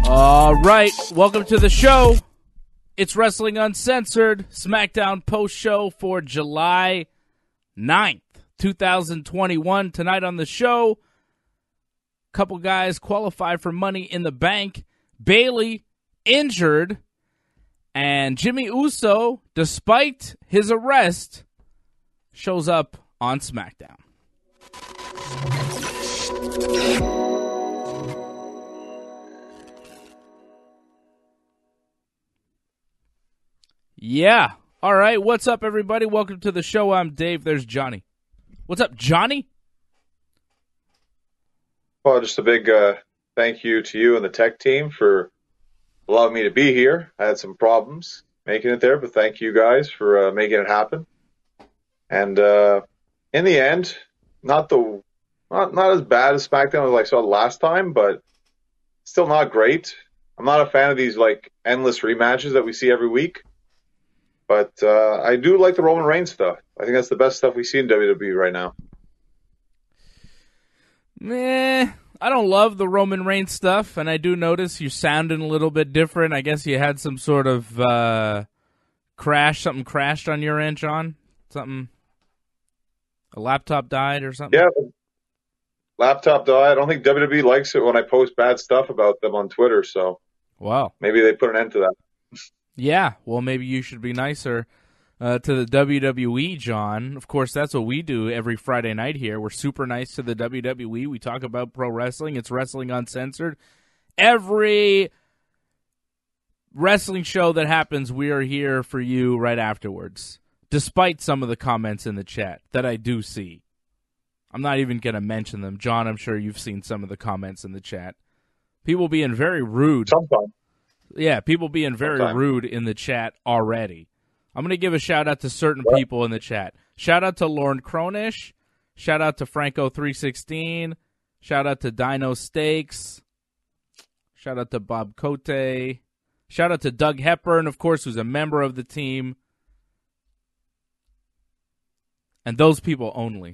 All right, welcome to the show. It's Wrestling Uncensored, SmackDown post-show for July 9th, 2021. Tonight on the show, a couple guys qualified for Money in the Bank. Bayley injured, and Jimmy Uso, despite his arrest, shows up on SmackDown. Yeah. All right. What's up, everybody? Welcome to the show. I'm Dave. There's Johnny. What's up, Johnny? Well, just a big thank you to you and the tech team for allowing me to be here. I had some problems making it there, but thank you guys for making it happen. And in the end, not as bad as SmackDown as I saw last time, but still not great. I'm not a fan of these like endless rematches that we see every week. But I do like the Roman Reigns stuff. I think that's the best stuff we see in WWE right now. I don't love the Roman Reigns stuff, and I do notice you're sounding a little bit different. I guess you had some sort of crash. Something crashed on your end, John? A laptop died or something? Yeah, laptop died. I don't think WWE likes it when I post bad stuff about them on Twitter, so wow. Maybe they put an end to that. Yeah, well, maybe you should be nicer to the WWE, John. Of course, that's what we do every Friday night here. We're super nice to the WWE. We talk about pro wrestling. It's Wrestling Uncensored. Every wrestling show that happens, we are here for you right afterwards, despite some of the comments in the chat that I do see. I'm not even going to mention them. John, I'm sure you've seen some of the comments in the chat. People being very rude. Sometimes. Yeah, people being very rude in the chat already. I'm going to give a shout-out to certain people in the chat. Shout-out to Lauren Cronish. Shout-out to Franco316. Shout-out to Dino Steaks. Shout-out to Bob Cote. Shout-out to Doug Hepburn, of course, who's a member of the team. And those people only.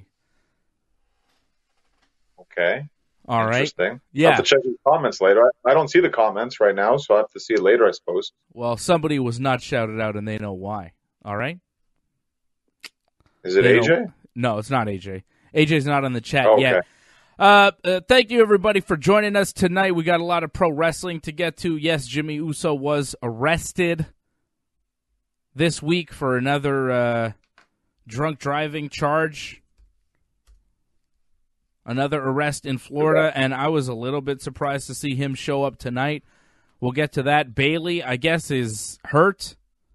Okay. All right. Interesting. Yeah. I'll have to check the comments later. I don't see the comments right now, so I'll have to see it later, I suppose. Well, somebody was not shouted out, and they know why. All right? Is it AJ? No, it's not AJ. AJ's not on the chat okay. yet. Thank you, everybody, for joining us tonight. We got a lot of pro wrestling to get to. Yes, Jimmy Uso was arrested this week for another drunk driving charge. Another arrest in Florida, and I was a little bit surprised to see him show up tonight. We'll get to that. Bayley, I guess, is hurt.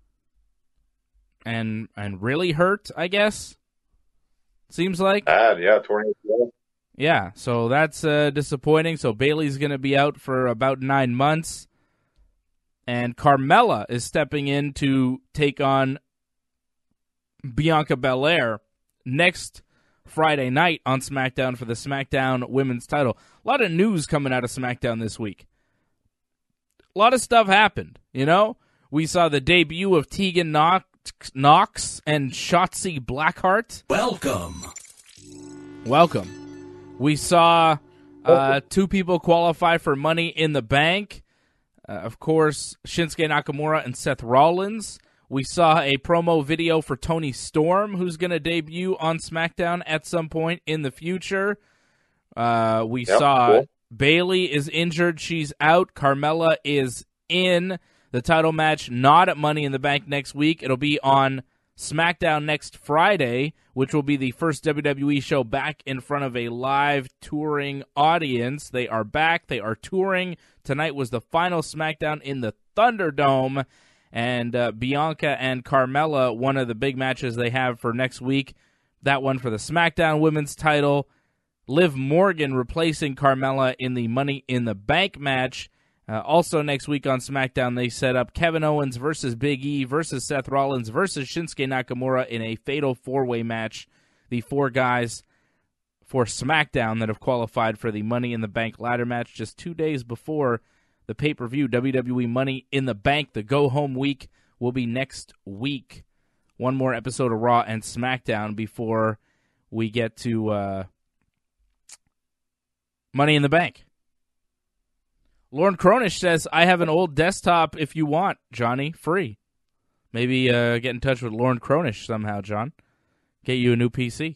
And really hurt, I guess. Seems like. Bad, yeah, torn ACL. Yeah, so that's disappointing. So Bayley's going to be out for about 9 months. And Carmella is stepping in to take on Bianca Belair next Friday night on SmackDown for the SmackDown Women's title. A lot of news coming out of SmackDown this week. A lot of stuff happened, you know? We saw the debut of Tegan Nox and Shotzi Blackheart. Welcome. We saw two people qualify for Money in the Bank. Of course, Shinsuke Nakamura and Seth Rollins. We saw a promo video for Toni Storm, who's going to debut on SmackDown at some point in the future. We saw Bayley is injured. She's out. Carmella is in the title match, not at Money in the Bank next week. It'll be on SmackDown next Friday, which will be the first WWE show back in front of a live touring audience. They are back. They are touring. Tonight was the final SmackDown in the Thunderdome. And Bianca and Carmella, one of the big matches they have for next week. That one for the SmackDown Women's title. Liv Morgan replacing Carmella in the Money in the Bank match. Also next week on SmackDown, they set up Kevin Owens versus Big E versus Seth Rollins versus Shinsuke Nakamura in a fatal four-way match. The four guys for SmackDown that have qualified for the Money in the Bank ladder match just 2 days before the pay-per-view. WWE Money in the Bank, the go-home week, will be next week. One more episode of Raw and SmackDown before we get to Money in the Bank. Lauren Cronish says, I have an old desktop if you want, Johnny, free. Maybe get in touch with Lauren Cronish somehow, John. Get you a new PC.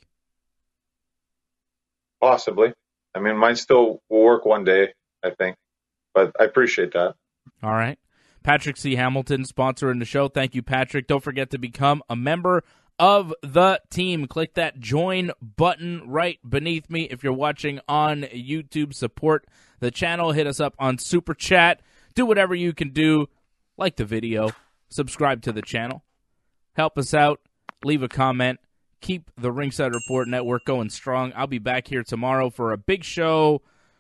Possibly. I mean, mine still will work one day, I think. But I appreciate that. All right. Patrick C. Hamilton sponsoring the show. Thank you, Patrick. Don't forget to become a member of the team. Click that join button right beneath me. If you're watching on YouTube, support the channel. Hit us up on Super Chat. Do whatever you can do. Like the video. Subscribe to the channel. Help us out. Leave a comment. Keep the Ringside Report Network going strong. I'll be back here tomorrow for a big show.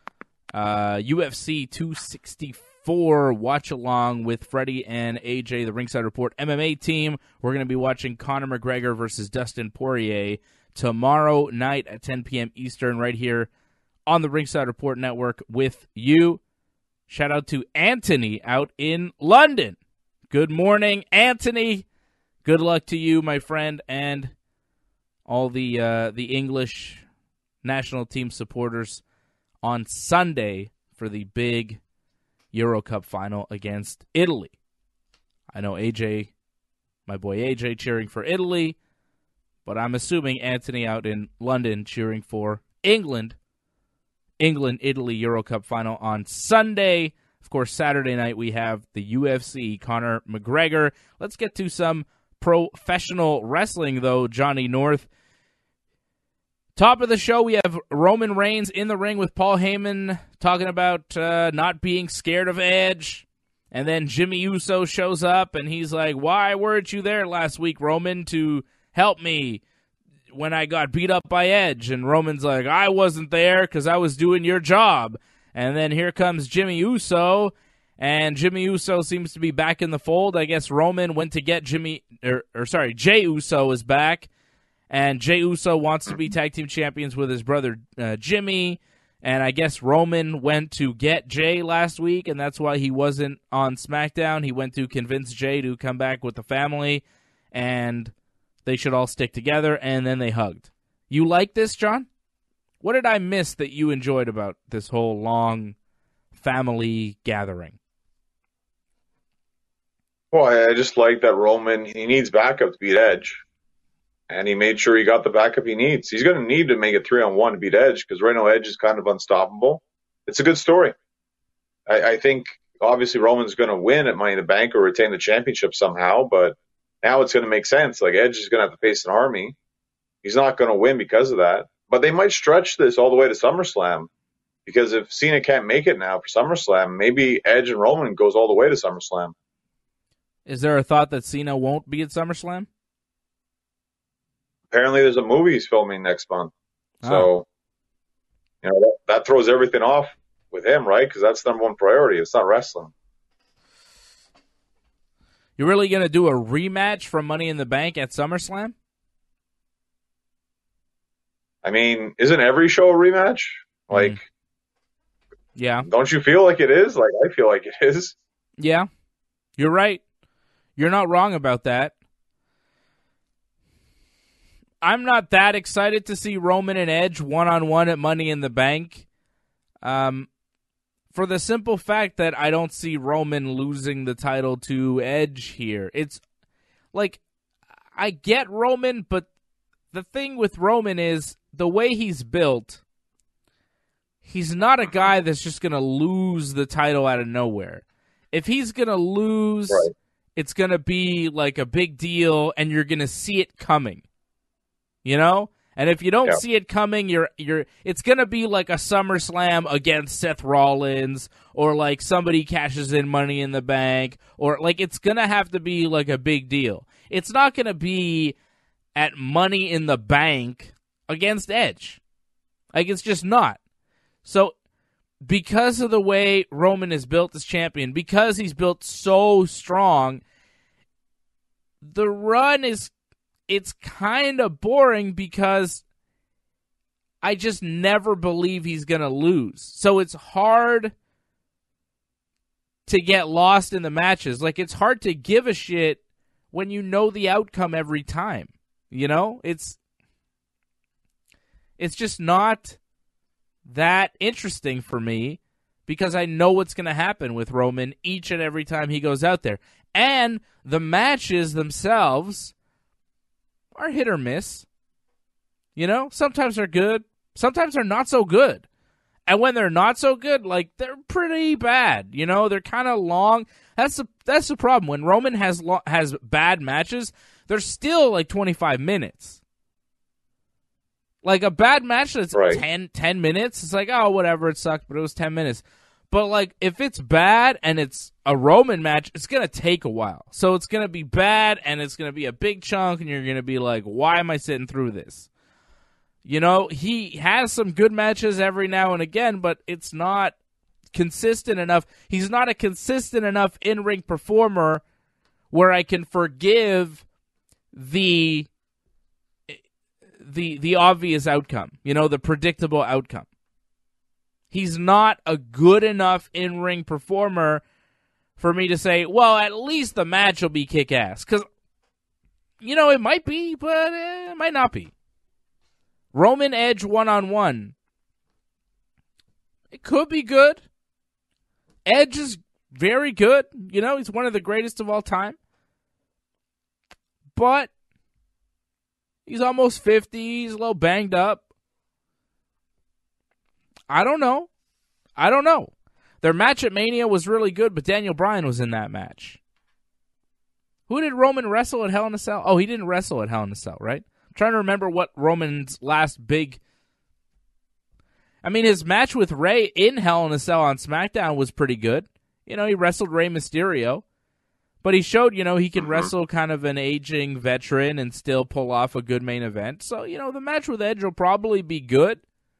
UFC 264 watch along with Freddie and AJ, the Ringside Report MMA team. We're going to be watching Conor McGregor versus Dustin Poirier tomorrow night at 10 p.m. Eastern right here on the Ringside Report Network with you. Shout out to Anthony out in London. Good morning, Anthony. Good luck to you, my friend, and all the English national team supporters on Sunday for the big Euro Cup final against Italy. I know AJ, my boy AJ, cheering for Italy, but I'm assuming Anthony out in London cheering for England. England-Italy Euro Cup final on Sunday. Of course, Saturday night we have the UFC, Conor McGregor. Let's get to some professional wrestling, though, Johnny North. Top of the show, we have Roman Reigns in the ring with Paul Heyman talking about not being scared of Edge. And then Jimmy Uso shows up, and he's like, why weren't you there last week, Roman, to help me when I got beat up by Edge? And Roman's like, I wasn't there because I was doing your job. And then here comes Jimmy Uso, and Jimmy Uso seems to be back in the fold. I guess Roman went to get Jay Uso is back. And Jey Uso wants to be tag team champions with his brother Jimmy. And I guess Roman went to get Jay last week, and that's why he wasn't on SmackDown. He went to convince Jay to come back with the family, and they should all stick together, and then they hugged. You like this, John? What did I miss that you enjoyed about this whole long family gathering? Well, I just like that Roman, he needs backup to beat Edge. And he made sure he got the backup he needs. He's going to need to make it 3-on-1 to beat Edge because right now Edge is kind of unstoppable. It's a good story. I think obviously Roman's going to win at Money in the Bank or retain the championship somehow, but now it's going to make sense. Like Edge is going to have to face an army. He's not going to win because of that. But they might stretch this all the way to SummerSlam because if Cena can't make it now for SummerSlam, maybe Edge and Roman goes all the way to SummerSlam. Is there a thought that Cena won't be at SummerSlam? Apparently there's a movie he's filming next month. So, that throws everything off with him, right? Because that's number one priority. It's not wrestling. You're really going to do a rematch from Money in the Bank at SummerSlam? I mean, isn't every show a rematch? Like, yeah. Don't you feel like it is? Like, I feel like it is. Yeah, you're right. You're not wrong about that. I'm not that excited to see Roman and Edge one-on-one at Money in the Bank. For the simple fact that I don't see Roman losing the title to Edge here. It's like, I get Roman, but the thing with Roman is the way he's built, he's not a guy that's just going to lose the title out of nowhere. If he's going to lose, right, it's going to be like a big deal, and you're going to see it coming. You know? And if you don't see it coming, it's going to be like a SummerSlam against Seth Rollins, or like somebody cashes in Money in the Bank, or like it's going to have to be like a big deal. It's not going to be at Money in the Bank against Edge. Like, it's just not. So, because of the way Roman is built as champion, because he's built so strong, the run it's kind of boring because I just never believe he's going to lose. So it's hard to get lost in the matches. Like, it's hard to give a shit when you know the outcome every time. You know? It's just not that interesting for me because I know what's going to happen with Roman each and every time he goes out there. And the matches themselves are hit or miss. You know, sometimes they're good, sometimes they're not so good. And when they're not so good, like, they're pretty bad. You know, they're kind of long. That's the problem. When Roman has bad matches, they're still like 25 minutes. Like, a bad match that's right. 10 minutes, it's like, oh, whatever, it sucked, but it was 10 minutes. But, like, if it's bad and it's a Roman match, it's going to take a while. So it's going to be bad, and it's going to be a big chunk, and you're going to be like, why am I sitting through this? You know, he has some good matches every now and again, but it's not consistent enough. He's not a consistent enough in-ring performer where I can forgive the obvious outcome, you know, the predictable outcome. He's not a good enough in-ring performer for me to say, well, at least the match will be kick-ass. Because, you know, it might be, but it might not be. Roman Edge one-on-one. It could be good. Edge is very good. You know, he's one of the greatest of all time. But he's almost 50. He's a little banged up. I don't know. Their match at Mania was really good, but Daniel Bryan was in that match. Who did Roman wrestle at Hell in a Cell? Oh, he didn't wrestle at Hell in a Cell, right? I'm trying to remember what Roman's last big... I mean, his match with Rey in Hell in a Cell on SmackDown was pretty good. You know, he wrestled Rey Mysterio. But he showed, you know, he can wrestle kind of an aging veteran and still pull off a good main event. So, you know, the match with Edge will probably be good.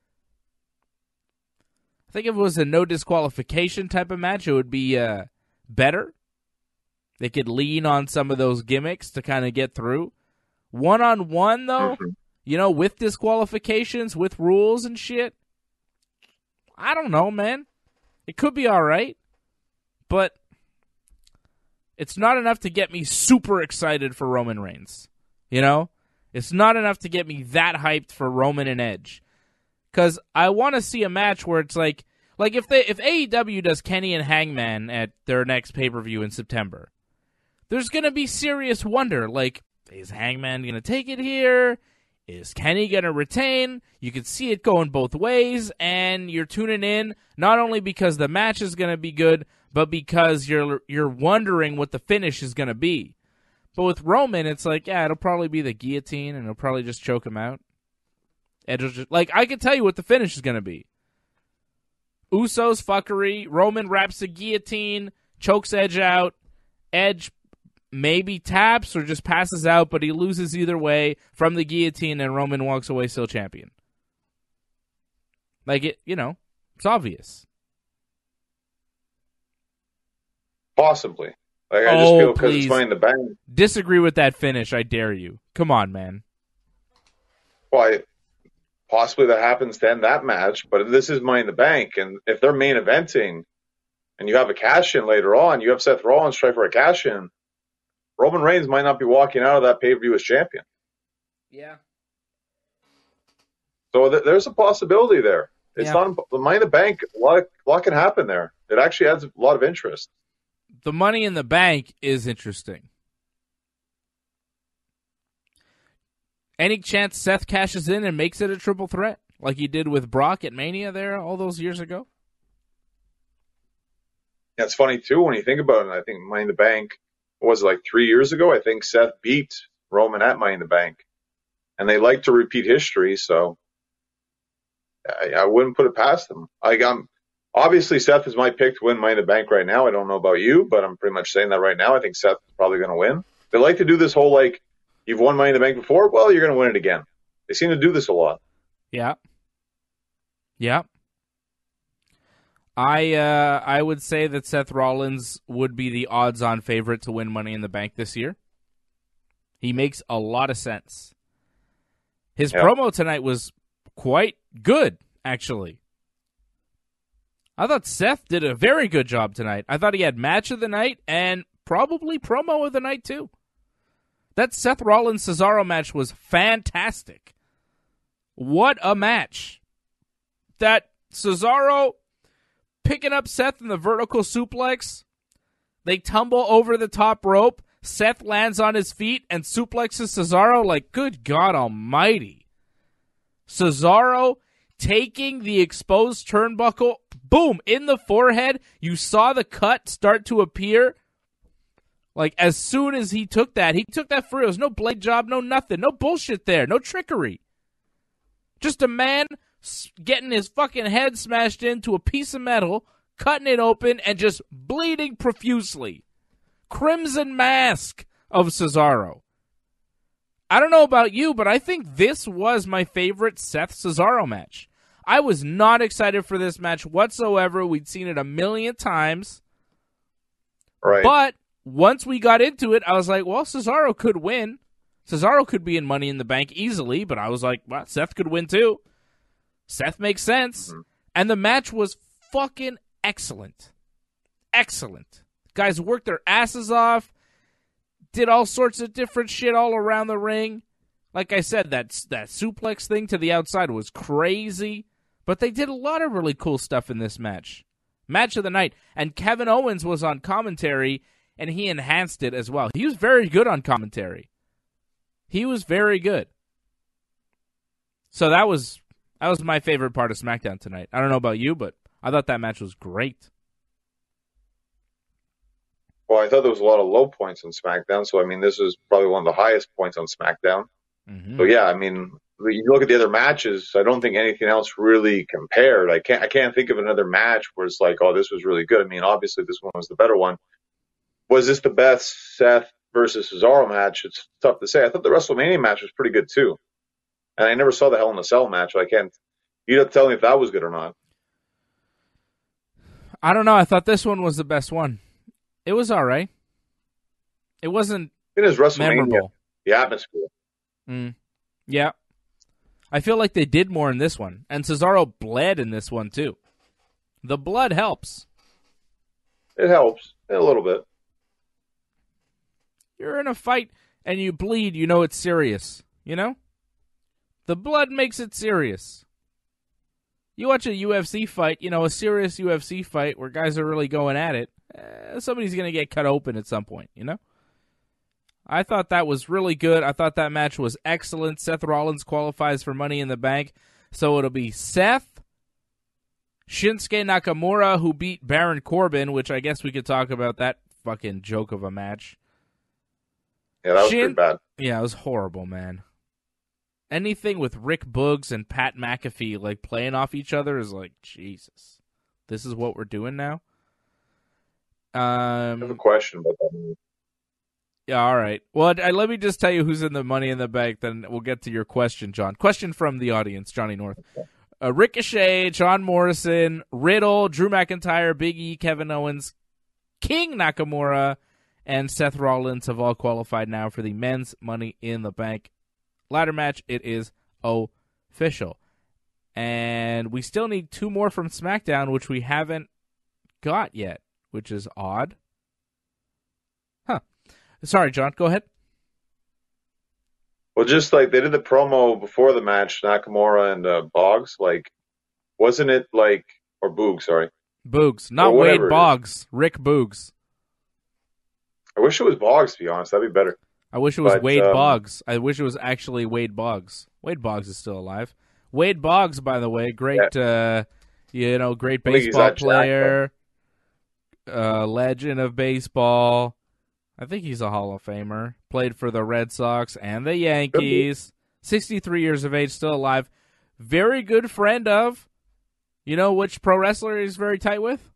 I think if it was a no disqualification type of match, it would be better. They could lean on some of those gimmicks to kind of get through. One-on-one, though, you know, with disqualifications, with rules and shit, I don't know, man. It could be all right, but it's not enough to get me super excited for Roman Reigns. You know? It's not enough to get me that hyped for Roman and Edge. Because I want to see a match where it's like if AEW does Kenny and Hangman at their next pay-per-view in September, there's going to be serious wonder. Like, is Hangman going to take it here? Is Kenny going to retain? You can see it going both ways, and you're tuning in not only because the match is going to be good, but because you're wondering what the finish is going to be. But with Roman, it's like, yeah, it'll probably be the guillotine, and it'll probably just choke him out. Edge will just, like, I can tell you what the finish is going to be. Usos fuckery, Roman wraps the guillotine, chokes Edge out, Edge maybe taps or just passes out, but he loses either way from the guillotine, and Roman walks away still champion. Like, it, you know, it's obvious. Possibly. Like, I just feel because it's Money in the Bank. Disagree with that finish, I dare you. Come on, man. Why? Possibly that happens to end that match, but this is Money in the Bank, and if they're main eventing, and you have a cash-in later on, you have Seth Rollins try for a cash-in, Roman Reigns might not be walking out of that pay-per-view as champion. Yeah. So there's a possibility there. It's not Money in the Bank. A lot can happen there. It actually adds a lot of interest. The Money in the Bank is interesting. Any chance Seth cashes in and makes it a triple threat like he did with Brock at Mania there all those years ago? Yeah, it's funny, too, when you think about it. I think Money in the Bank was like 3 years ago. I think Seth beat Roman at Money in the Bank. And they like to repeat history, so I wouldn't put it past them. Obviously, Seth is my pick to win Money in the Bank right now. I don't know about you, but I'm pretty much saying that right now. I think Seth is probably going to win. They like to do this whole, like, you've won Money in the Bank before? Well, you're going to win it again. They seem to do this a lot. Yeah. Yeah. I would say that Seth Rollins would be the odds-on favorite to win Money in the Bank this year. He makes a lot of sense. His promo tonight was quite good, actually. I thought Seth did a very good job tonight. I thought he had match of the night and probably promo of the night, too. That Seth Rollins-Cesaro match was fantastic. What a match. That Cesaro picking up Seth in the vertical suplex. They tumble over the top rope. Seth lands on his feet and suplexes Cesaro. Like, good God almighty. Cesaro taking the exposed turnbuckle, boom, in the forehead. You saw the cut start to appear. Like, as soon as he took that for real. There's no blade job, no nothing. No bullshit there. No trickery. Just a man getting his fucking head smashed into a piece of metal, cutting it open, and just bleeding profusely. Crimson Mask of Cesaro. I don't know about you, but I think this was my favorite Seth Cesaro match. I was not excited for this match whatsoever. We'd seen it a million times. Right. But once we got into it, I was like, well, Cesaro could win. Cesaro could be in Money in the Bank easily, but I was like, well, Seth could win too. Seth makes sense. Mm-hmm. And the match was fucking excellent. Excellent. Guys worked their asses off, did all sorts of different shit all around the ring. Like I said, that suplex thing to the outside was crazy, but they did a lot of really cool stuff in this match. Match of the night. And Kevin Owens was on commentary, and he enhanced it as well. He was very good on commentary. He was very good. So that was my favorite part of SmackDown tonight. I don't know about you, but I thought that match was great. Well, I thought there was a lot of low points on SmackDown, so I mean, this is probably one of the highest points on SmackDown. Mm-hmm. So yeah, I mean, you look at the other matches, I don't think anything else really compared. I can't think of another match where it's like, oh, this was really good. I mean, obviously this one was the better one. Was this the best Seth versus Cesaro match? It's tough to say. I thought the WrestleMania match was pretty good too, and I never saw the Hell in a Cell match. So you'd have to tell me if that was good or not. I don't know. I thought this one was the best one. It was all right. It wasn't memorable. The atmosphere. Yeah. I feel like they did more in this one. And Cesaro bled in this one, too. The blood helps. It helps. A little bit. You're in a fight and you bleed, you know it's serious. You know? The blood makes it serious. You watch a UFC fight, a serious UFC fight where guys are really going at it, somebody's going to get cut open at some point, I thought that was really good. I thought that match was excellent. Seth Rollins qualifies for Money in the Bank. So it'll be Seth, Shinsuke Nakamura, who beat Baron Corbin, which I guess we could talk about that fucking joke of a match. Yeah, that was pretty bad. Yeah, it was horrible, man. Anything with Rick Boogs and Pat McAfee like playing off each other is like, Jesus. This is what we're doing now? I have a question about that. Yeah, all right. Well, let me just tell you who's in the Money in the Bank, then we'll get to your question, John. Question from the audience, Johnny North. Ricochet, John Morrison, Riddle, Drew McIntyre, Big E, Kevin Owens, King Nakamura, and Seth Rollins have all qualified now for the men's Money in the Bank ladder match. It is official. And we still need 2 more from SmackDown, which we haven't got yet, which is odd. Huh. Sorry, John, go ahead. Well, just like they did the promo before the match, Nakamura and Boggs, like, wasn't it like, or Boogs, sorry. Boogs, not Wade Boggs, Rick Boogs. I wish it was Boggs, to be honest. That'd be better. I wish it was Wade Boggs. I wish it was actually Wade Boggs. Wade Boggs is still alive. Wade Boggs, by the way, great, great baseball player, legend of baseball. I think he's a Hall of Famer. Played for the Red Sox and the Yankees. 63 years of age, still alive. Very good friend of, which pro wrestler he's very tight with?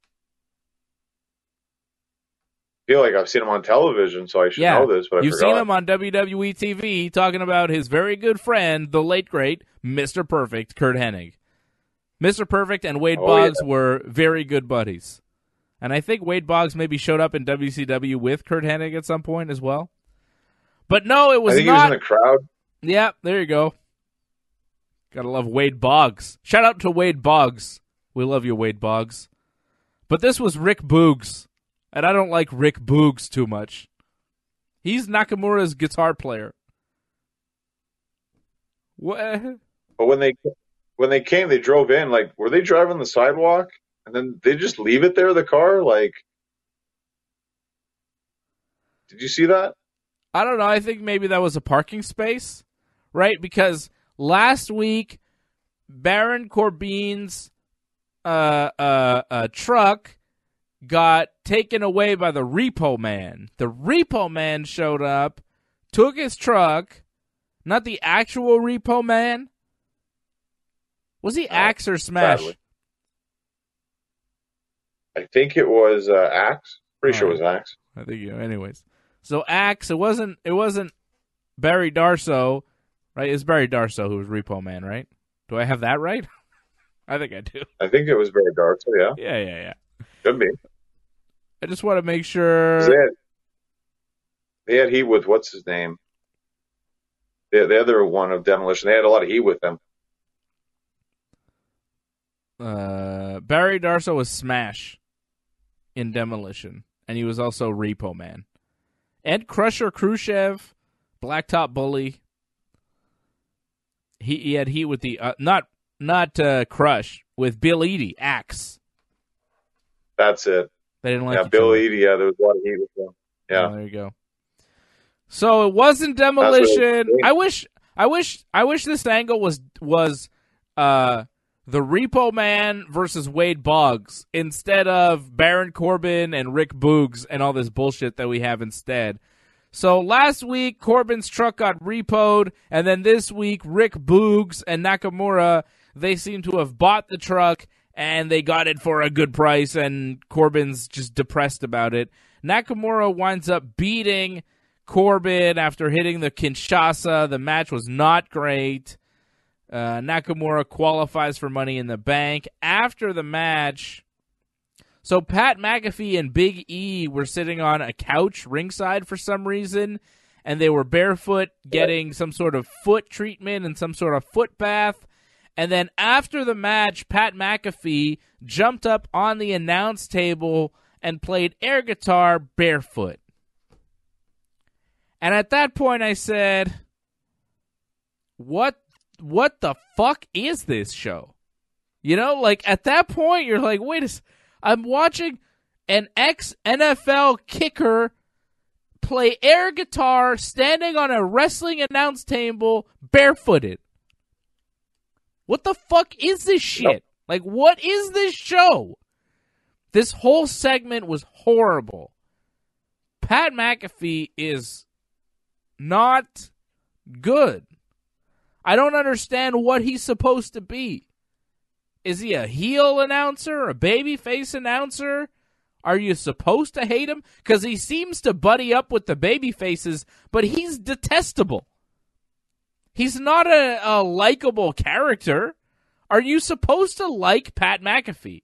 I feel like I've seen him on television, so I should know this, but I forgot. You've seen him on WWE TV talking about his very good friend, the late, great Mr. Perfect, Curt Hennig. Mr. Perfect and Wade Boggs were very good buddies. And I think Wade Boggs maybe showed up in WCW with Curt Hennig at some point as well. But no, it was not. I think he was in the crowd. Yeah, there you go. Gotta love Wade Boggs. Shout out to Wade Boggs. We love you, Wade Boggs. But this was Rick Boogs. And I don't like Rick Boogs too much. He's Nakamura's guitar player. What? But when they came, they drove in. Like, were they driving the sidewalk? And then they just leave it there, the car? Like, did you see that? I don't know. I think maybe that was a parking space, right? Because last week, Baron Corbin's truck got taken away by the repo man. The repo man showed up, took his truck, not the actual repo man. Was he Axe or Smash? Sadly. I think it was Axe. Pretty sure it was Axe. I think anyways. So Axe, it wasn't Barry Darsow, right? It's Barry Darsow who was Repo Man, right? Do I have that right? I think I do. I think it was Barry Darsow, yeah. Yeah. Could be. I just want to make sure. They had heat with, what's his name? The other one of Demolition. They had a lot of heat with them. Barry Darsow was Smash in Demolition, and he was also Repo Man. Ed Crusher Khrushchev, Blacktop Bully. He had heat with the not Crush, with Bill Eadie, Axe. That's it. They didn't like Bill Eadie. Yeah, there was a lot of heat with them. Yeah, there you go. So it wasn't Demolition. I wish this angle was the Repo Man versus Wade Boggs instead of Baron Corbin and Rick Boogs and all this bullshit that we have instead. So last week, Corbin's truck got repoed, and then this week, Rick Boogs and Nakamura, they seem to have bought the truck, and they got it for a good price, and Corbin's just depressed about it. Nakamura winds up beating Corbin after hitting the Kinshasa. The match was not great. Nakamura qualifies for Money in the Bank. After the match, so Pat McAfee and Big E were sitting on a couch ringside for some reason, and they were barefoot getting some sort of foot treatment and some sort of foot bath. And then after the match, Pat McAfee jumped up on the announce table and played air guitar barefoot. And at that point I said, what the fuck is this show? You know, like at that point you're like, wait a second. I'm watching an ex-NFL kicker play air guitar standing on a wrestling announce table barefooted. What the fuck is this shit? Like, what is this show? This whole segment was horrible. Pat McAfee is not good. I don't understand what he's supposed to be. Is he a heel announcer? A babyface announcer? Are you supposed to hate him? Because he seems to buddy up with the babyfaces, but he's detestable. He's not a likable character. Are you supposed to like Pat McAfee?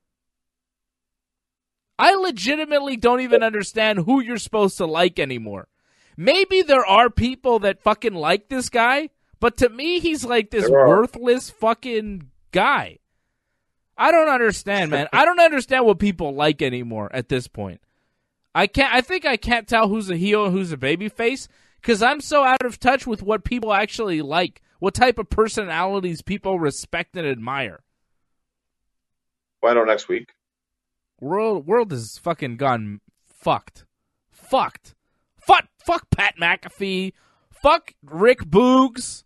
I legitimately don't even understand who you're supposed to like anymore. Maybe there are people that fucking like this guy, but to me, he's like this worthless fucking guy. I don't understand, man. I don't understand what people like anymore at this point. I think I can't tell who's a heel and who's a babyface because I'm so out of touch with what people actually like, what type of personalities people respect and admire. Why not next week? World is fucking gone fucked. Fuck Pat McAfee. Fuck Rick Boogs.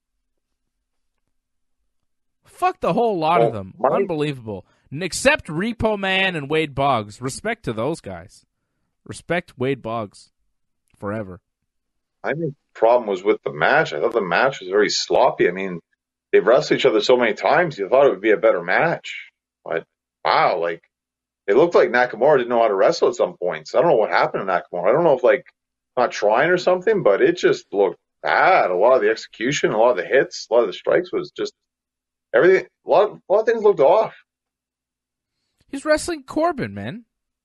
Fuck the whole lot of them. Unbelievable. Except Repo Man and Wade Boggs. Respect to those guys. Respect Wade Boggs. Forever. I think the problem was with the match. I thought the match was very sloppy. I mean, they've wrestled each other so many times, you thought it would be a better match. But, wow, like, it looked like Nakamura didn't know how to wrestle at some points. I don't know what happened to Nakamura. I don't know if, like, not trying or something, but it just looked bad. A lot of the execution, a lot of the hits, a lot of the strikes was just everything. A lot of things looked off. He's wrestling Corbin, man.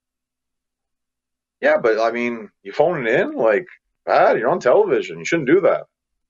Yeah, but I mean, you phone it in like bad. You're on television. You shouldn't do that.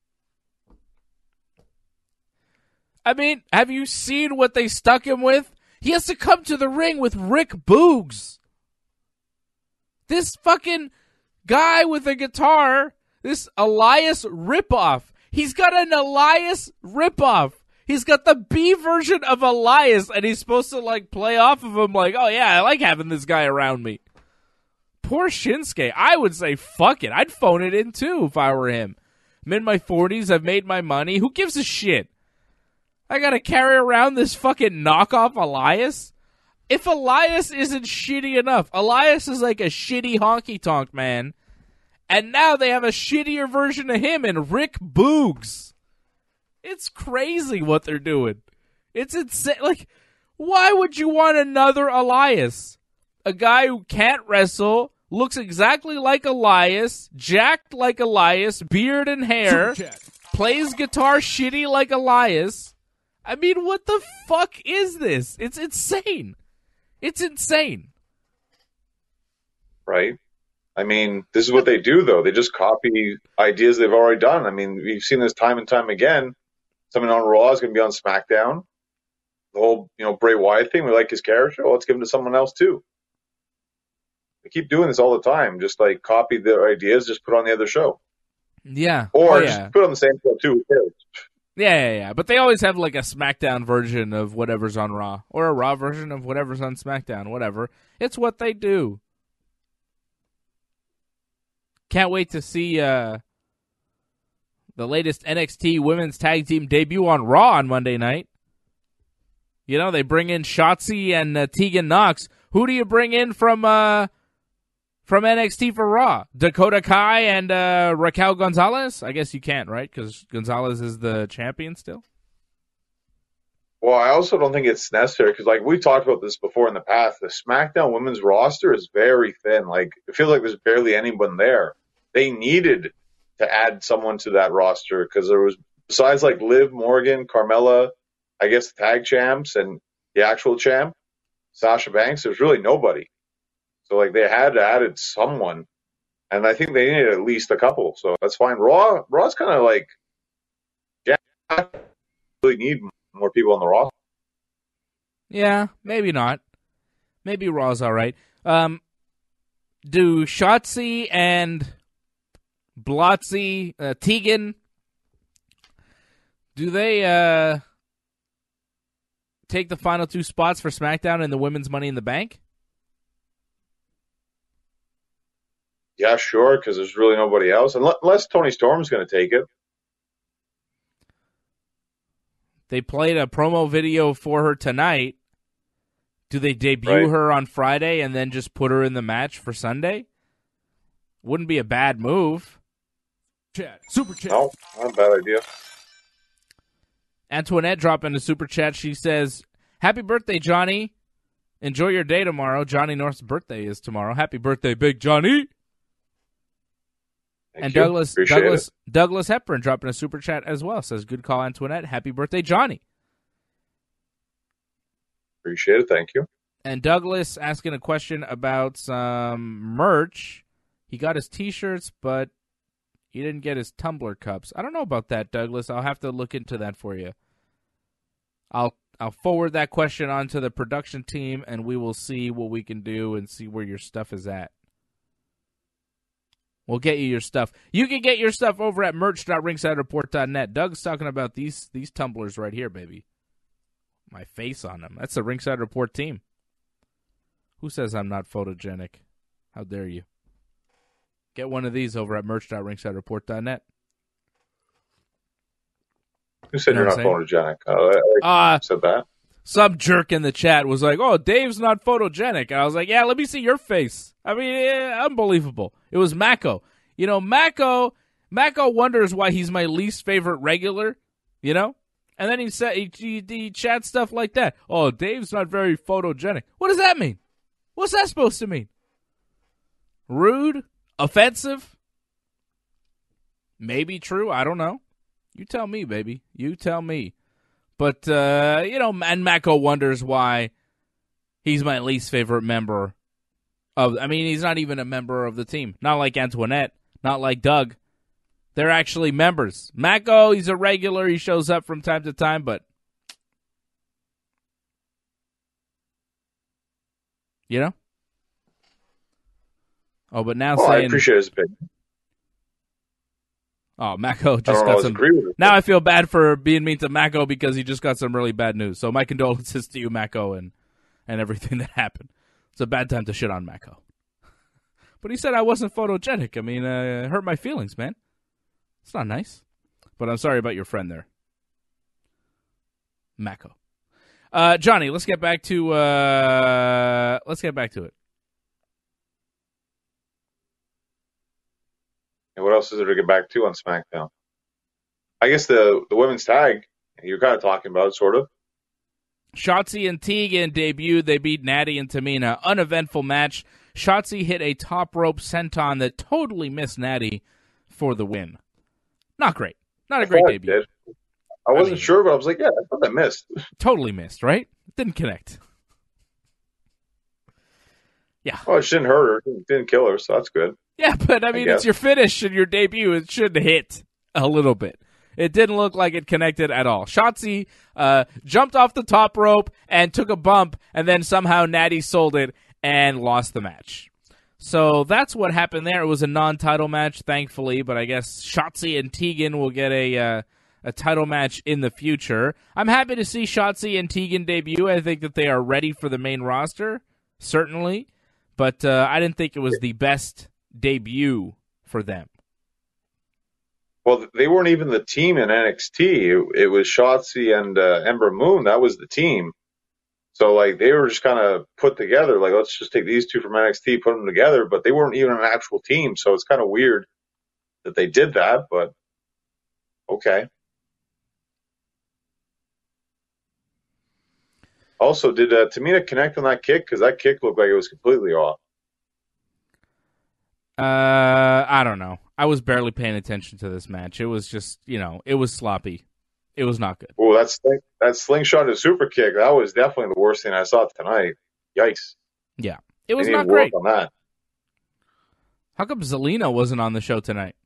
I mean, have you seen what they stuck him with? He has to come to the ring with Rick Boogs. This fucking guy with a guitar, this Elias ripoff. He's got an Elias ripoff. He's got the B version of Elias, and he's supposed to, like, play off of him like, oh, yeah, I like having this guy around me. Poor Shinsuke. I would say, fuck it. I'd phone it in, too, if I were him. I'm in my 40s. I've made my money. Who gives a shit? I gotta carry around this fucking knockoff Elias? If Elias isn't shitty enough, Elias is like a shitty honky-tonk man, and now they have a shittier version of him in Rick Boogs. It's crazy what they're doing. It's insane. Like, why would you want another Elias? A guy who can't wrestle, looks exactly like Elias, jacked like Elias, beard and hair, plays guitar shitty like Elias. I mean, what the fuck is this? It's insane. It's insane. Right? I mean, this is what they do, though. They just copy ideas they've already done. I mean, we've seen this time and time again. Someone on Raw is going to be on SmackDown. The whole, Bray Wyatt thing, we like his character. Well, let's give him to someone else, too. They keep doing this all the time. Just, like, copy their ideas, just put on the other show. Yeah. Or just put on the same show, too. Yeah. But they always have, like, a SmackDown version of whatever's on Raw. Or a Raw version of whatever's on SmackDown. Whatever. It's what they do. Can't wait to see the latest NXT Women's Tag Team debut on Raw on Monday night. They bring in Shotzi and Tegan Nox. Who do you bring in from NXT for Raw? Dakota Kai and Raquel Gonzalez? I guess you can't, right? Because Gonzalez is the champion still. Well, I also don't think it's necessary because, like, we talked about this before in the past. The SmackDown women's roster is very thin. Like, it feels like there's barely anyone there. They needed to add someone to that roster because there was, besides like Liv Morgan, Carmella, I guess the tag champs and the actual champ, Sasha Banks, there's really nobody. So, like, they had to add someone, and I think they needed at least a couple. So that's fine. Raw's kind of like, yeah, really need more people on the roster. Yeah, maybe not. Maybe Raw's all right. Do Shotzi and Blotzi, Tegan, do they take the final two spots for SmackDown in the Women's Money in the Bank? Yeah, sure, because there's really nobody else. Unless Toni Storm's going to take it. They played a promo video for her tonight. Do they debut her on Friday and then just put her in the match for Sunday? Wouldn't be a bad move. Super chat. No, not a bad idea. Antoinette dropping a super chat. She says, "Happy birthday, Johnny. Enjoy your day tomorrow. Johnny North's birthday is tomorrow. Happy birthday, Big Johnny." Thank and you. Douglas Hepburn dropping a super chat as well. Says, "Good call, Antoinette. Happy birthday, Johnny." Appreciate it. Thank you. And Douglas asking a question about some merch. He got his T-shirts, but he didn't get his tumbler cups. I don't know about that, Douglas. I'll have to look into that for you. I'll forward that question on to the production team, and we will see what we can do and see where your stuff is at. We'll get you your stuff. You can get your stuff over at merch.ringsidereport.net. Doug's talking about these tumblers right here, baby. My face on them. That's the Ringside Report team. Who says I'm not photogenic? How dare you? Get one of these over at merch.ringsidereport.net. Who said you're not photogenic? I said that. Some jerk in the chat was like, "Oh, Dave's not photogenic." And I was like, "Yeah, let me see your face." I mean, unbelievable. It was Mako. Mako wonders why he's my least favorite regular, And then he said he chats stuff like that. "Oh, Dave's not very photogenic." What does that mean? What's that supposed to mean? Rude? Offensive? Maybe true. I don't know. You tell me, baby. You tell me. But, and Mako wonders why he's my least favorite member he's not even a member of the team. Not like Antoinette. Not like Doug. They're actually members. Mako, he's a regular. He shows up from time to time, but, Oh, but now saying... I appreciate his opinion. Oh, Mako I just don't got always some. agree with it. Now I feel bad for being mean to Mako because he just got some really bad news. So my condolences to you, Mako, and everything that happened. It's a bad time to shit on Mako. But he said I wasn't photogenic. I mean, it hurt my feelings, man. It's not nice. But I'm sorry about your friend there, Mako. Johnny, let's get back to it. And what else is there to get back to on SmackDown? I guess the women's tag you're kind of talking about, sort of. Shotzi and Tegan debuted. They beat Natty and Tamina. Uneventful match. Shotzi hit a top rope senton that totally missed Natty for the win. Not great. Not a great debut. I wasn't sure, but I was like, yeah, I thought I missed. Totally missed, right? Didn't connect. Yeah. Oh, it shouldn't hurt her. It didn't kill her, so that's good. Yeah, but I mean, it's your finish and your debut. It should hit a little bit. It didn't look like it connected at all. Shotzi jumped off the top rope and took a bump, and then somehow Natty sold it and lost the match. So that's what happened there. It was a non-title match, thankfully, but I guess Shotzi and Tegan will get a title match in the future. I'm happy to see Shotzi and Tegan debut. I think that they are ready for the main roster, certainly, but I didn't think it was the best debut for them. Well, they weren't even the team in NXT. It was Shotzi and Ember Moon. That was the team. So, like, they were just kind of put together. Like, let's just take these two from NXT, put them together. But they weren't even an actual team. So it's kind of weird that they did that. But, okay. Also, did Tamina connect on that kick? Because that kick looked like it was completely off. I don't know. I was barely paying attention to this match. It was just, it was sloppy. It was not good. Oh, that slingshot and super kick, that was definitely the worst thing I saw tonight. Yikes. Yeah. It was They need not to work great. on that. How come Zelina wasn't on the show tonight?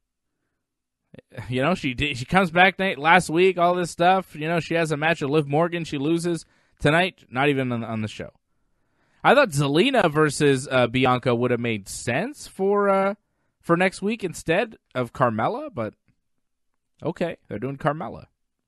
She comes back last week, all this stuff. She has a match with Liv Morgan. She loses. Tonight, not even on the show. I thought Zelina versus Bianca would have made sense for next week instead of Carmella, but okay, they're doing Carmella.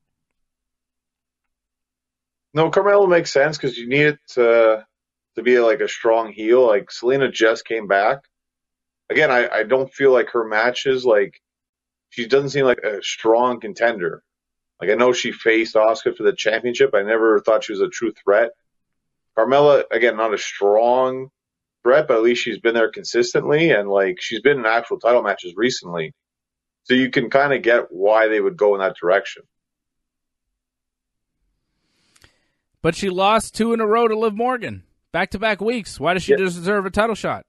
No, Carmella makes sense because you need it to be like a strong heel. Like Selena just came back. Again, I don't feel like her matches, like she doesn't seem like a strong contender. Like I know she faced Asuka for the championship. I never thought she was a true threat. Carmella, again, not a strong threat, but at least she's been there consistently, and like she's been in actual title matches recently. So you can kind of get why they would go in that direction. But she lost 2 in a row to Liv Morgan, back-to-back weeks. Why does she deserve a title shot?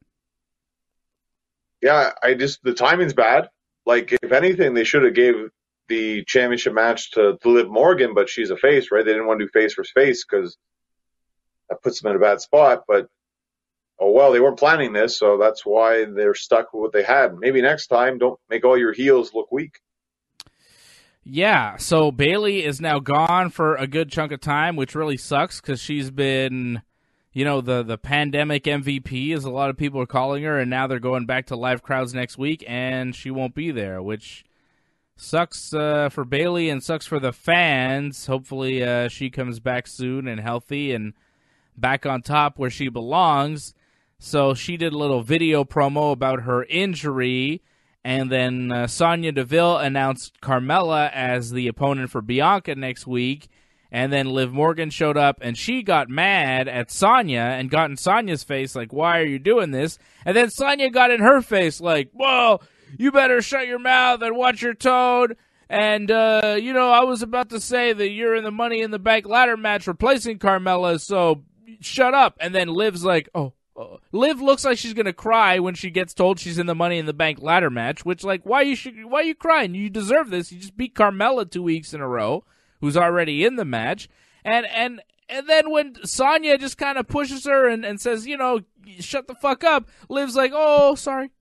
Yeah, the timing's bad. Like, if anything, they should have gave the championship match to Liv Morgan, but she's a face, right? They didn't want to do face versus face because that puts them in a bad spot. But, oh well, they weren't planning this, so that's why they're stuck with what they had. Maybe next time, don't make all your heels look weak. Yeah, so Bayley is now gone for a good chunk of time, which really sucks because she's been, the pandemic MVP, as a lot of people are calling her, and now they're going back to live crowds next week, and she won't be there, which sucks for Bayley and sucks for the fans. Hopefully she comes back soon and healthy and back on top where she belongs. So she did a little video promo about her injury. And then Sonya Deville announced Carmella as the opponent for Bianca next week. And then Liv Morgan showed up, and she got mad at Sonya and got in Sonya's face, like, why are you doing this? And then Sonya got in her face, like, whoa, you better shut your mouth and watch your tone. And, I was about to say that you're in the Money in the Bank ladder match replacing Carmella, so shut up. And then Liv's like, oh. Liv looks like she's gonna cry when she gets told she's in the Money in the Bank ladder match. Which, like, why are you crying? You deserve this. You just beat Carmella 2 weeks in a row, who's already in the match. And then when Sonya just kind of pushes her and says, shut the fuck up, Liv's like, oh, sorry.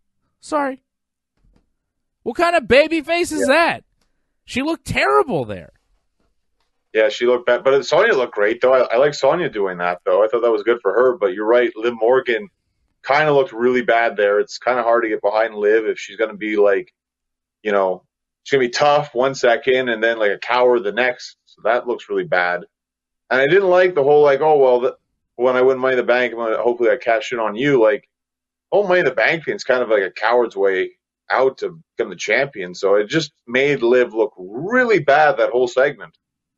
What kind of baby face is that? She looked terrible there. Yeah, she looked bad, but Sonya looked great, though. I like Sonya doing that, though. I thought that was good for her, but you're right. Liv Morgan kind of looked really bad there. It's kind of hard to get behind Liv if she's going to be like, she's going to be tough 1 second and then like a coward the next. So that looks really bad. And I didn't like the whole like, oh, well, when I win Money in the Bank, hopefully I cash in on you. Like, oh, Money in the Bank thing is kind of like a coward's way out to become the champion. So it just made Liv look really bad, that whole segment.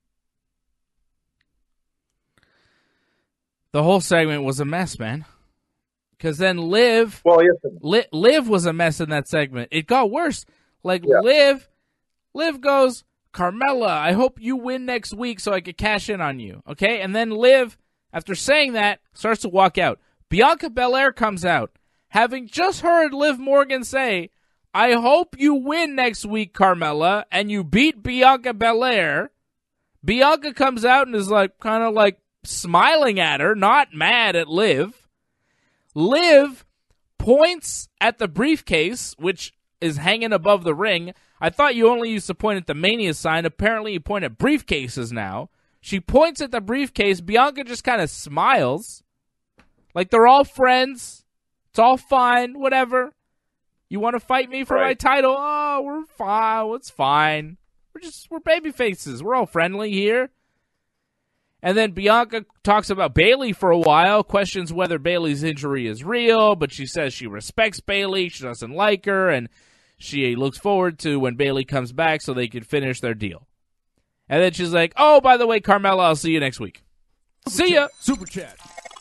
The whole segment was a mess, man. Because then Liv was a mess in that segment. It got worse. Like, yeah. Liv goes, Carmella, I hope you win next week so I could cash in on you. Okay? And then Liv, after saying that, starts to walk out. Bianca Belair comes out, having just heard Liv Morgan say, I hope you win next week, Carmella, and you beat Bianca Belair. Bianca comes out and is like, kind of like smiling at her, not mad at Liv. Liv points at the briefcase, which is hanging above the ring. I thought you only used to point at the Mania sign. Apparently you point at briefcases now. She points at the briefcase. Bianca just kind of smiles. Like they're all friends. It's all fine. Whatever. You want to fight me for my title? Oh, we're fine. It's fine. We're baby faces. We're all friendly here. And then Bianca talks about Bayley for a while, questions whether Bayley's injury is real, but she says she respects Bayley, she doesn't like her, and she looks forward to when Bayley comes back so they can finish their deal. And then she's like, oh, by the way, Carmella, I'll see you next week. See ya! Super chat.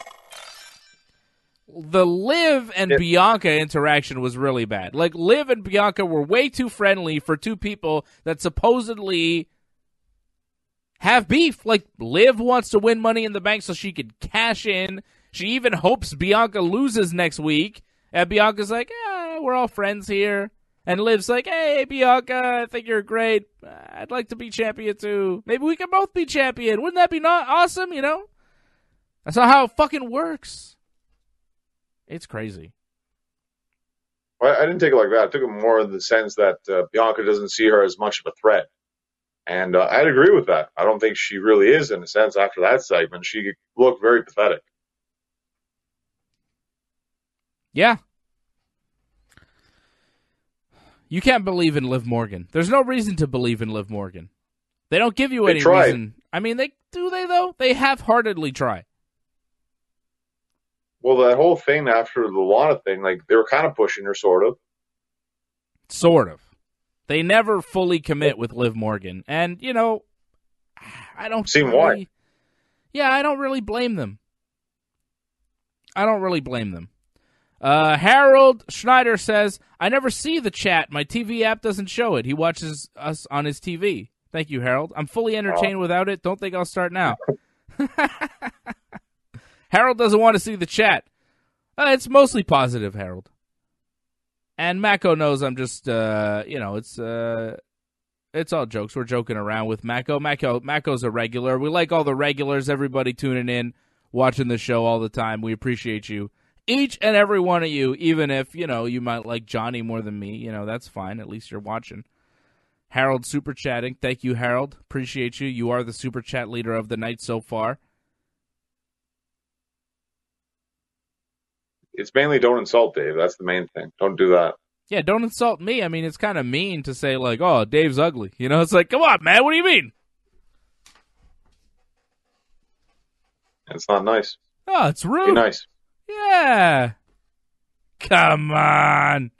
The Liv and Bianca interaction was really bad. Like, Liv and Bianca were way too friendly for two people that supposedly have beef. Like, Liv wants to win Money in the Bank so she could cash in. She even hopes Bianca loses next week. And Bianca's like, we're all friends here. And Liv's like, hey, Bianca, I think you're great. I'd like to be champion too. Maybe we can both be champion. Wouldn't that be awesome, you know? That's not how it fucking works. It's crazy. Well, I didn't take it like that. I took it more in the sense that Bianca doesn't see her as much of a threat. And I'd agree with that. I don't think she really is, in a sense, after that segment. She looked very pathetic. Yeah. You can't believe in Liv Morgan. There's no reason to believe in Liv Morgan. They don't give you any reason. I mean, they though? They half-heartedly try. Well, that whole thing after the Lana thing, like, they were kind of pushing her, sort of. Sort of. They never fully commit with Liv Morgan. And, you know, I don't see why. Yeah, I don't really blame them. Harold Schneider says, I never see the chat. My TV app doesn't show it. He watches us on his TV. Thank you, Harold. I'm fully entertained without it. Don't think I'll start now. Harold doesn't want to see the chat. It's mostly positive, Harold. And Mako knows I'm just, it's all jokes. We're joking around with Mako. Mako's a regular. We like all the regulars, everybody tuning in, watching the show all the time. We appreciate you. Each and every one of you, even if, you might like Johnny more than me, that's fine. At least you're watching. Harold super chatting. Thank you, Harold. Appreciate you. You are the super chat leader of the night so far. It's mainly don't insult Dave. That's the main thing. Don't do that. Yeah, don't insult me. I mean, it's kind of mean to say, like, oh, Dave's ugly. It's like, come on, man. What do you mean? It's not nice. Oh, it's rude. Be nice. Yeah. Come on.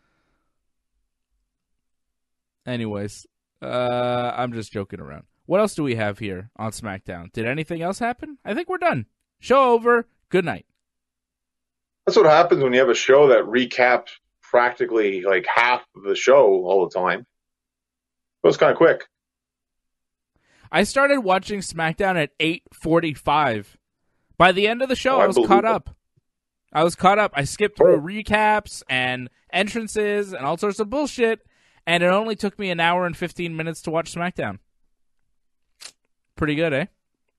Anyways, I'm just joking around. What else do we have here on SmackDown? Did anything else happen? I think we're done. Show over. Good night. That's what happens when you have a show that recaps practically like half of the show all the time. It was kind of quick. I started watching SmackDown at 8:45. By the end of the show, I was caught up. I skipped through recaps and entrances and all sorts of bullshit, and it only took me an hour and 15 minutes to watch SmackDown. Pretty good, eh?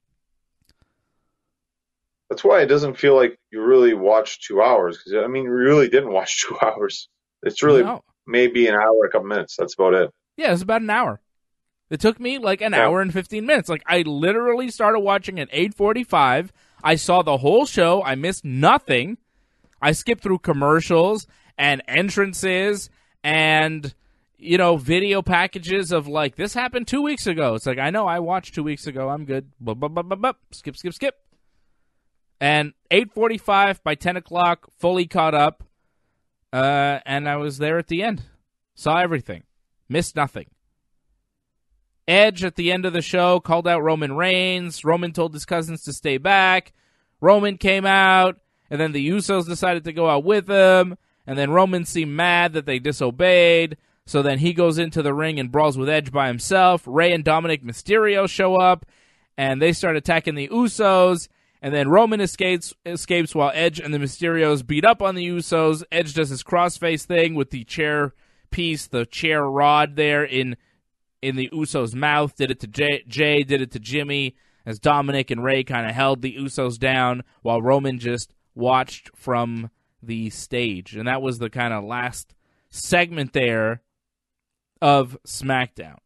That's why it doesn't feel like you really watched 2 hours. Because, I mean, you really didn't watch 2 hours. It's really maybe an hour, a couple minutes. That's about it. Yeah, it was about an hour. It took me like an hour and 15 minutes. Like, I literally started watching at 8:45. I saw the whole show. I missed nothing. I skipped through commercials and entrances and, video packages of like, this happened 2 weeks ago. It's like, I know, I watched 2 weeks ago. I'm good. Skip. And 8:45 by 10 o'clock, fully caught up. And I was there at the end. Saw everything. Missed nothing. Edge at the end of the show called out Roman Reigns. Roman told his cousins to stay back. Roman came out, and then the Usos decided to go out with him. And then Roman seemed mad that they disobeyed. So then he goes into the ring and brawls with Edge by himself. Rey and Dominic Mysterio show up, and they start attacking the Usos. And then Roman escapes while Edge and the Mysterios beat up on the Usos. Edge does his crossface thing with the chair piece, the chair rod there in the Usos' mouth. Did it to Jay, did it to Jimmy, as Dominic and Rey kind of held the Usos down while Roman just watched from the stage. And that was the kind of last segment there of SmackDown.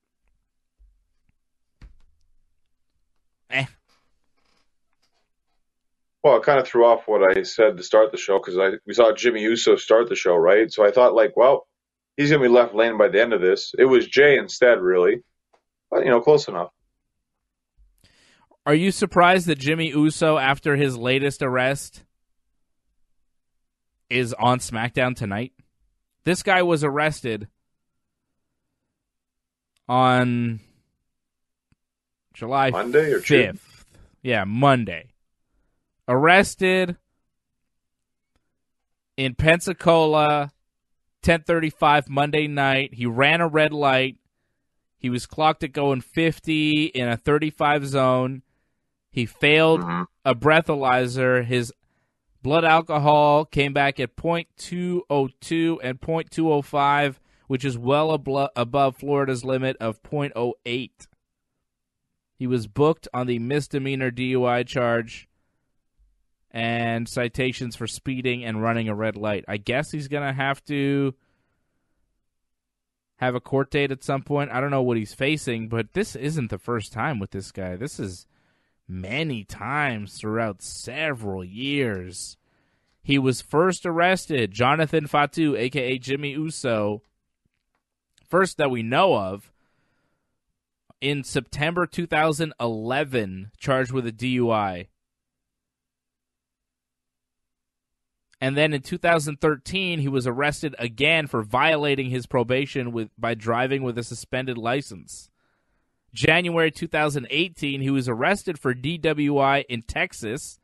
Well, it kind of threw off what I said to start the show because we saw Jimmy Uso start the show, right? So I thought, like, well, he's going to be left laying by the end of this. It was Jay instead, really. But, close enough. Are you surprised that Jimmy Uso, after his latest arrest, is on SmackDown tonight? This guy was arrested on July Monday or 5th. Tuesday? Yeah, Monday. Arrested in Pensacola, 10:35 Monday night. He ran a red light. He was clocked at going 50 in a 35 zone. He failed a breathalyzer. His blood alcohol came back at .202 and .205, which is well above Florida's limit of .08. He was booked on the misdemeanor DUI charge and citations for speeding and running a red light. I guess he's going to have a court date at some point. I don't know what he's facing, but this isn't the first time with this guy. This is many times throughout several years. He was first arrested, Jonathan Fatu, a.k.a. Jimmy Uso, first that we know of, in September 2011, charged with a DUI. And then in 2013, he was arrested again for violating his probation by driving with a suspended license. January 2018, he was arrested for DWI in Texas.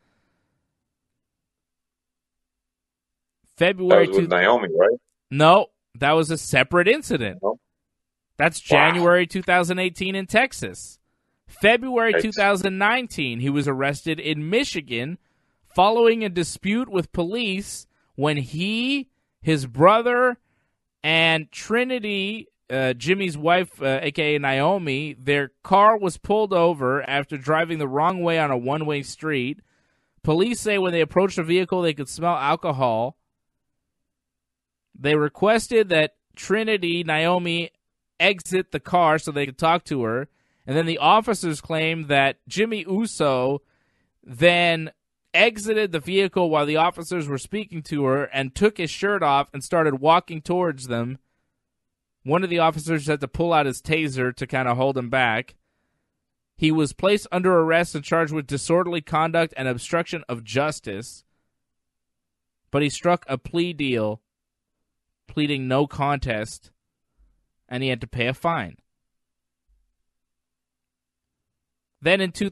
February that was with Naomi, right? No, that was a separate incident. No. That's January 2018 in Texas. February 2019, he was arrested in Michigan following a dispute with police when he, his brother, and Trinity, Jimmy's wife, a.k.a. Naomi, their car was pulled over after driving the wrong way on a one-way street. Police say when they approached the vehicle, they could smell alcohol. They requested that Trinity, Naomi, exit the car so they could talk to her. And then the officers claimed that Jimmy Uso then exited the vehicle while the officers were speaking to her and took his shirt off and started walking towards them. One of the officers had to pull out his taser to kind of hold him back. He was placed under arrest and charged with disorderly conduct and obstruction of justice. But he struck a plea deal, pleading no contest, and he had to pay a fine. Then in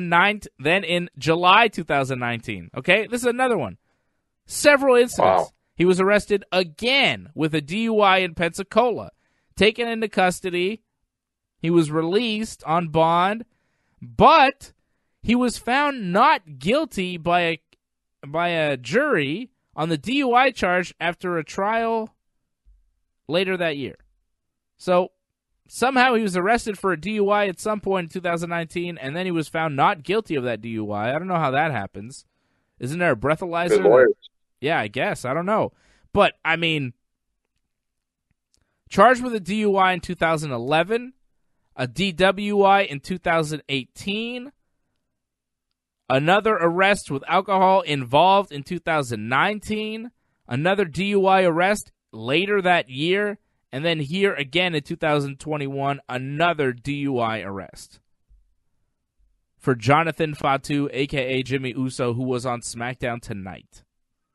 July 2019, okay, this is another one. Several incidents. Wow. He was arrested again with a DUI in Pensacola, taken into custody. He was released on bond, but he was found not guilty by a jury on the DUI charge after a trial later that year. So somehow he was arrested for a DUI at some point in 2019, and then he was found not guilty of that DUI. I don't know how that happens. Isn't there a breathalyzer? Good lawyers. Yeah, I guess. I don't know. But, I mean, charged with a DUI in 2011, a DWI in 2018, another arrest with alcohol involved in 2019, another DUI arrest later that year, And then here again in 2021, another DUI arrest for Jonathan Fatu, a.k.a. Jimmy Uso, who was on SmackDown tonight.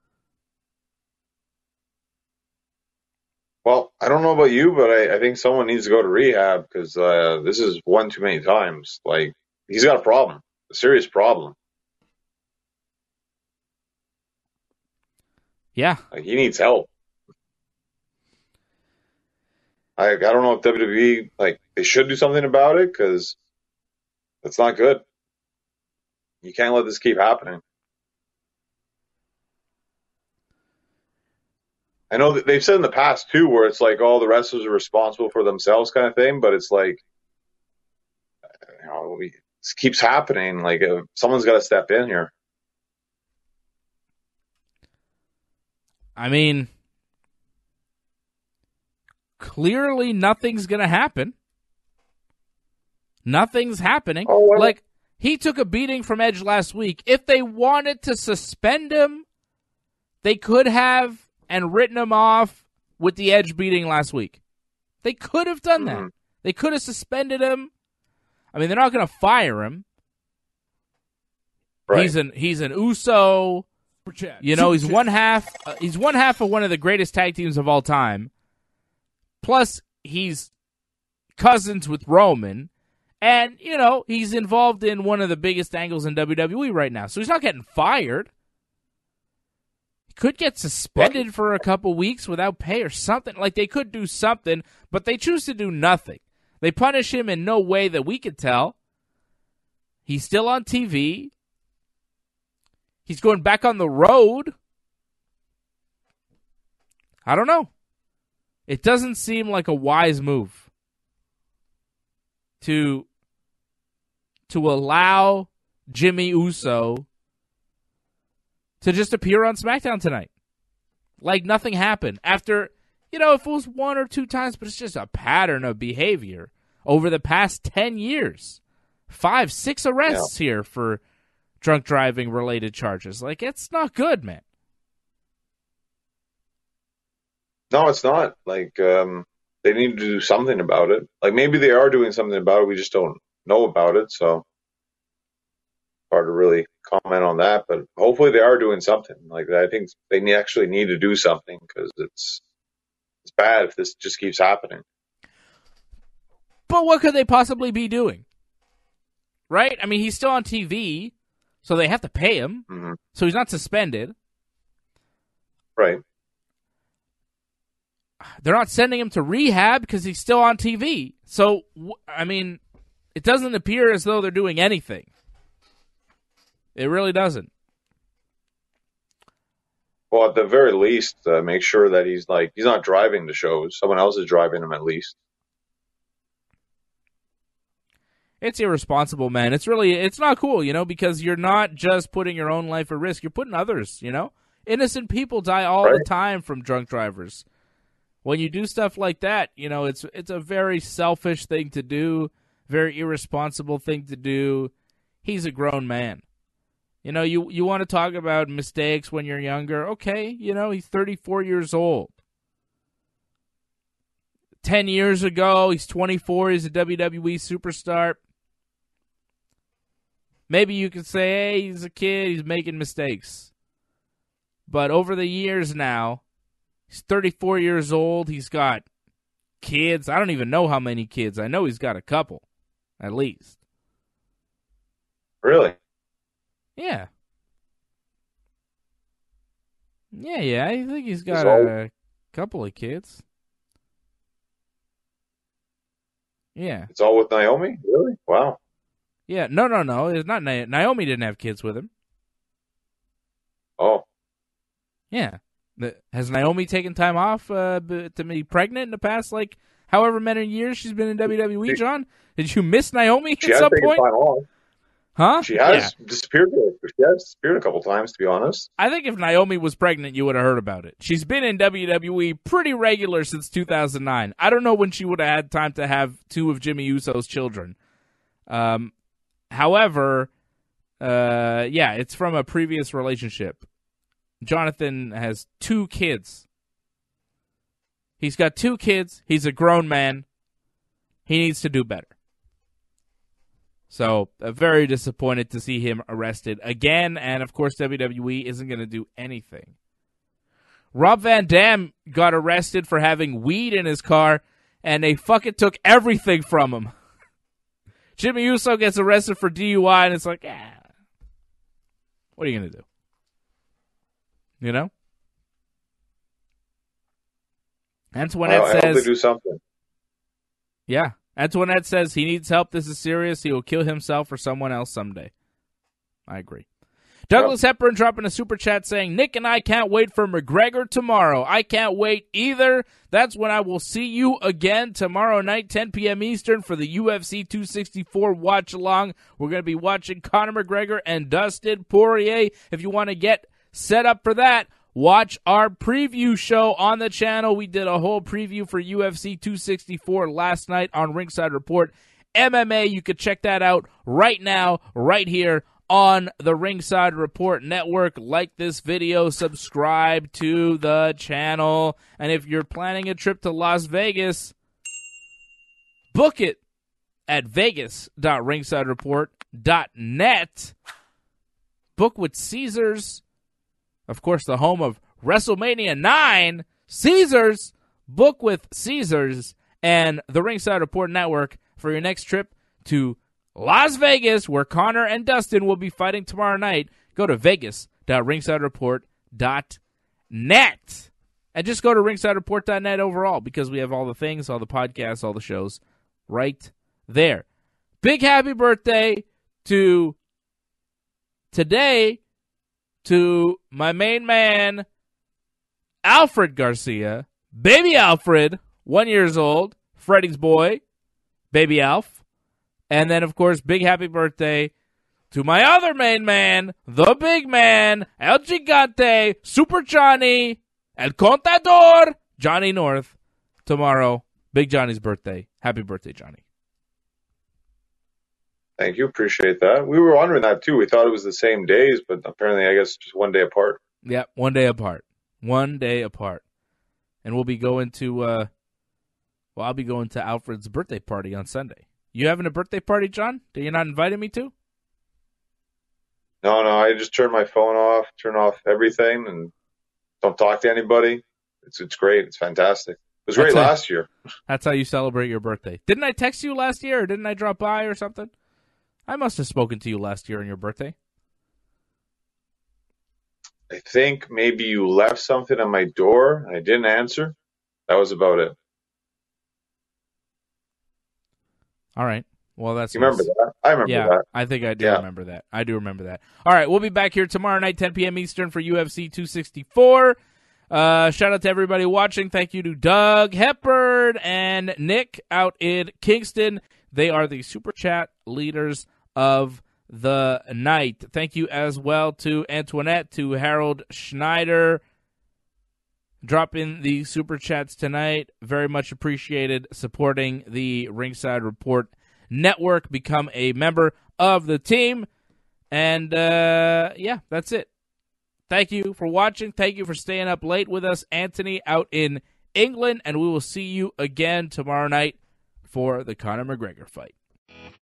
Well, I don't know about you, but I think someone needs to go to rehab because this is one too many times. Like, he's got a problem, a serious problem. Yeah. Like, he needs help. I don't know if WWE, like, they should do something about it because it's not good. You can't let this keep happening. I know that they've said in the past, too, where it's like, oh, the wrestlers are responsible for themselves kind of thing, but it's like, this keeps happening. Like, someone's got to step in here. I mean, clearly nothing's going to happen. Nothing's happening. Oh, well. Like, he took a beating from Edge last week. If they wanted to suspend him, they could have and written him off with the Edge beating last week. They could have done that. They could have suspended him. I mean, they're not going to fire him. Right. He's an Uso. You know, he's one half of one of the greatest tag teams of all time. Plus, he's cousins with Roman. And, you know, he's involved in one of the biggest angles in WWE right now. So he's not getting fired. He could get suspended for a couple weeks without pay or something. Like, they could do something, but they choose to do nothing. They punish him in no way that we could tell. He's still on TV. He's going back on the road. I don't know. It doesn't seem like a wise move to allow Jimmy Uso to just appear on SmackDown tonight. Like nothing happened. After, you know, if it was one or two times, but it's just a pattern of behavior over the past 10 years. 5, 6 arrests here for drunk driving related charges. Like, it's not good, man. No, it's not. Like, they need to do something about it. Like, maybe they are doing something about it. We just don't know about it. So, hard to really comment on that. But hopefully they are doing something. Like, I think they actually need to do something because it's bad if this just keeps happening. But what could they possibly be doing? Right? I mean, he's still on TV, so they have to pay him. Mm-hmm. So he's not suspended. Right. They're not sending him to rehab because he's still on TV. So, I mean, it doesn't appear as though they're doing anything. It really doesn't. Well, at the very least, make sure that he's not driving the shows. Someone else is driving him at least. It's irresponsible, man. It's not cool, you know, because you're not just putting your own life at risk. You're putting others, you know. Innocent people die all the time from drunk drivers. When you do stuff like that, you know, it's a very selfish thing to do, very irresponsible thing to do. He's a grown man. You know, you want to talk about mistakes when you're younger. Okay, you know, he's 34 years old. 10 years ago, he's 24, he's a WWE superstar. Maybe you could say, hey, he's a kid, he's making mistakes. But over the years now, he's 34 years old, he's got kids. I don't even know how many kids. I know he's got a couple, at least. Really? Yeah. Yeah, I think he's got a couple of kids. Yeah. It's all with Naomi? Really? Wow. Yeah, no. It's not Naomi didn't have kids with him. Oh. Yeah. Has Naomi taken time off to be pregnant in the past, like, however many years she's been in WWE, John? Did you miss Naomi at some point? Time off. Huh? She has disappeared. She has disappeared a couple times, to be honest. I think if Naomi was pregnant, you would have heard about it. She's been in WWE pretty regular since 2009. I don't know when she would have had time to have 2 of Jimmy Uso's children. However, it's from a previous relationship. Jonathan has 2 kids He's got 2 kids. He's a grown man. He needs to do better. So, very disappointed to see him arrested again. And, of course, WWE isn't going to do anything. Rob Van Dam got arrested for having weed in his car, and they fucking took everything from him. Jimmy Uso gets arrested for DUI, and it's like, what are you going to do? You know? Antoinette says, I hope they do something. Yeah. Antoinette says he needs help. This is serious. He will kill himself or someone else someday. I agree. Douglas Hepburn dropping a super chat saying, Nick and I can't wait for McGregor tomorrow. I can't wait either. That's when I will see you again tomorrow night, 10 p.m. Eastern, for the UFC 264 watch along. We're going to be watching Conor McGregor and Dustin Poirier. If you want to get set up for that, watch our preview show on the channel. We did a whole preview for UFC 264 last night on Ringside Report MMA. You could check that out right now, right here on the Ringside Report Network. Like this video, subscribe to the channel, and if you're planning a trip to Las Vegas, book it at vegas.ringsidereport.net. Book with Caesars, of course, the home of WrestleMania 9. Caesars, book with Caesars and the Ringside Report Network for your next trip to Las Vegas, where Conor and Dustin will be fighting tomorrow night. Go to vegas.ringsidereport.net. And just go to ringsidereport.net overall, because we have all the things, all the podcasts, all the shows right there. Big happy birthday to today to my main man, Alfred Garcia. Baby Alfred, 1 year old, Freddie's boy, Baby Alf. And then, of course, big happy birthday to my other main man, the big man, El Gigante, Super Johnny, El Contador, Johnny North, tomorrow. Big Johnny's birthday. Happy birthday, Johnny. Thank you. Appreciate that. We were wondering that, too. We thought it was the same days, but apparently, I guess, just 1 day apart. Yeah, 1 day apart. 1 day apart. And we'll be going to, I'll be going to Alfred's birthday party on Sunday. You having a birthday party, John? Did you not invite me to? No. I just turn my phone off, turn off everything, and don't talk to anybody. It's great. It's fantastic. It was great last year. That's how you celebrate your birthday. Didn't I text you last year, or didn't I drop by or something? I must have spoken to you last year on your birthday. I think maybe you left something on my door, and I didn't answer. That was about it. All right. Well, that's you remember that? I remember that. I think I do remember that. I do remember that. All right, we'll be back here tomorrow night, 10 p.m. Eastern for UFC 264. Shout out to everybody watching. Thank you to Doug Hepburn and Nick out in Kingston. They are the Super Chat leaders of the night. Thank you as well to Antoinette, to Harold Schneider. Drop in the Super Chats tonight. Very much appreciated supporting the Ringside Report Network. Become a member of the team. And, that's it. Thank you for watching. Thank you for staying up late with us, Anthony, out in England. And we will see you again tomorrow night for the Conor McGregor fight.